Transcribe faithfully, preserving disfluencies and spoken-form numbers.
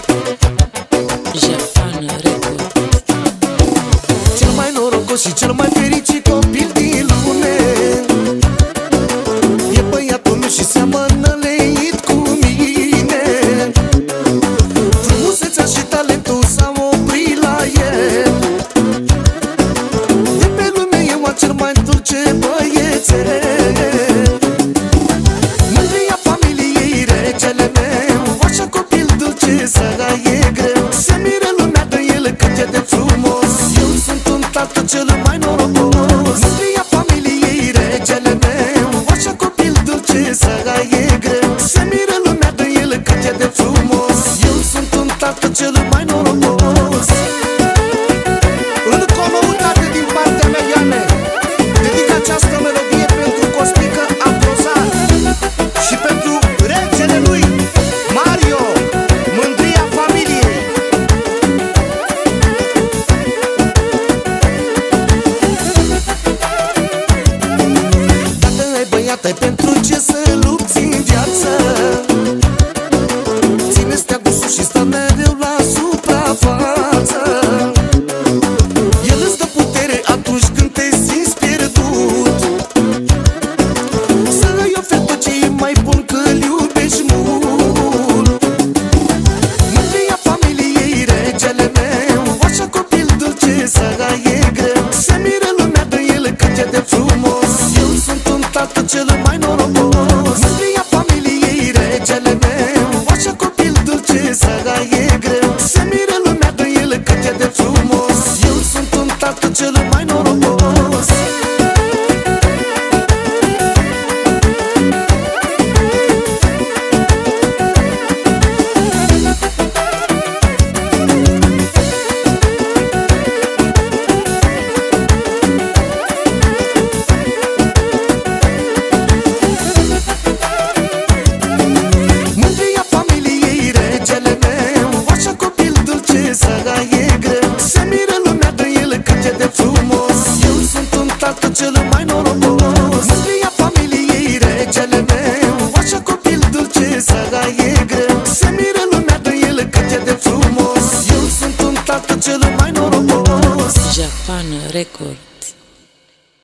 Japan Record. Cel mai norocos și cel mai fericit copil din lume e băiatul meu și seamănă leit cu mine. Frumusețea și talentul s-au oprit la el. De pe lume eu am cel mai dulce băiețel. Mândria familiei, regele meu, așa copil dulce să e greu. Se miră lumea de el cât e de frumos. Eu sunt un tată cel mai norocos. Mândria familiei, regele meu, așa copil dulce să e greu. Se miră lumea de el cât e de frumos. Eu sunt un tată cel mai norocos. Încă o noutate din partea mea, Iane. Dedic această melodie pentru Costică Aprozat și pentru regele lui, Mario, mândria familiei. Dacă ai băiat, ai pentru ce să lupți în viață. Ține steagul sus și stă mereu la suprafață. El îți dă putere atunci când te simți pierdut. Să îi oferi tot ce e mai bun, că-l iubești mult. Mândria familiei, regele meu, așa copil dulce să e greu. Se miră lumea de el cât e de frumos. Eu sunt un tată cel mai norocos. Mândria familiei, regele meu, așa copil dulce să e greu. Se miră lumea de el cât e de frumos. Eu sunt un tată cel mai norocos. Mândria familiei, regele meu, așa copil dulce să e greu. Se miră lumea de el cât e de frumos. Eu sunt un tată cel mai norocos. Mândria familiei, regele meu, așa copil dulce să e greu. Se miră lumea de el cât e de frumos. Eu sunt un tată cel mai norocos. Japan Record.